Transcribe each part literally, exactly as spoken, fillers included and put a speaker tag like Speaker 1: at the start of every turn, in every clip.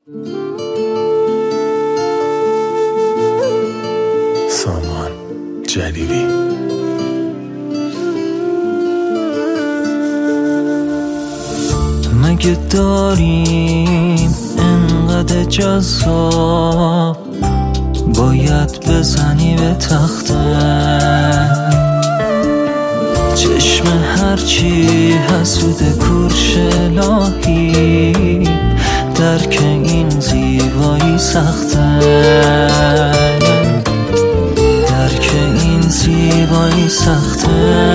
Speaker 1: سامان جلیلی.
Speaker 2: مگه داریم انقدر جذاب باید بزنی به تخته؟ چشم هرچی حسود کورش الهی درک این زیبایی سخته، درک این زیبایی سخته.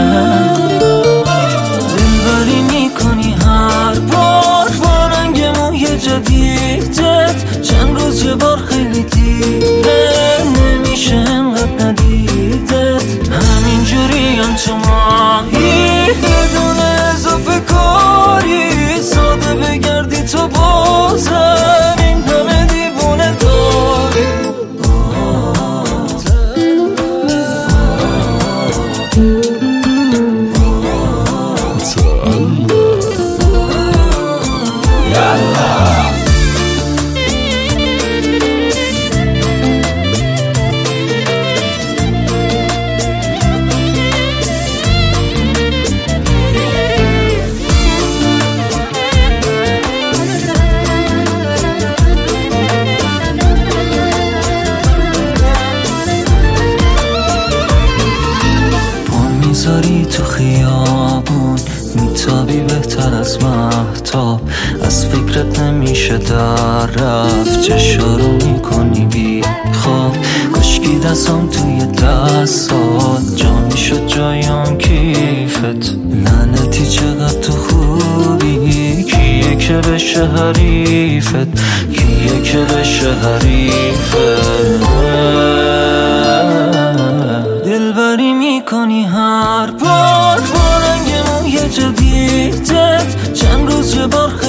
Speaker 2: دلبری میکنی هر بار با رنگ موی جدیدت، چند روز یه بار خیلی دیره نمیشه انقدر ندیدت. همینجوری هم تو ماهی بدون اضافه کاری، ساده بگردی تو بازم این همه دیوونه داری. میذاری تو خیابون میتابی بهتر از مهتاب، از فکرت نمیشه در رفت، چشارو میکنی بی خواب. کشکی دستم توی دستات جا میشد جایم کیفت، لعنتی چقدر تو خوبی، کیه که بشه حریفت، کیه که بشه حریفت. دلبری میکنی هر بار با رنگ موی جدیدت، چند روز یه بار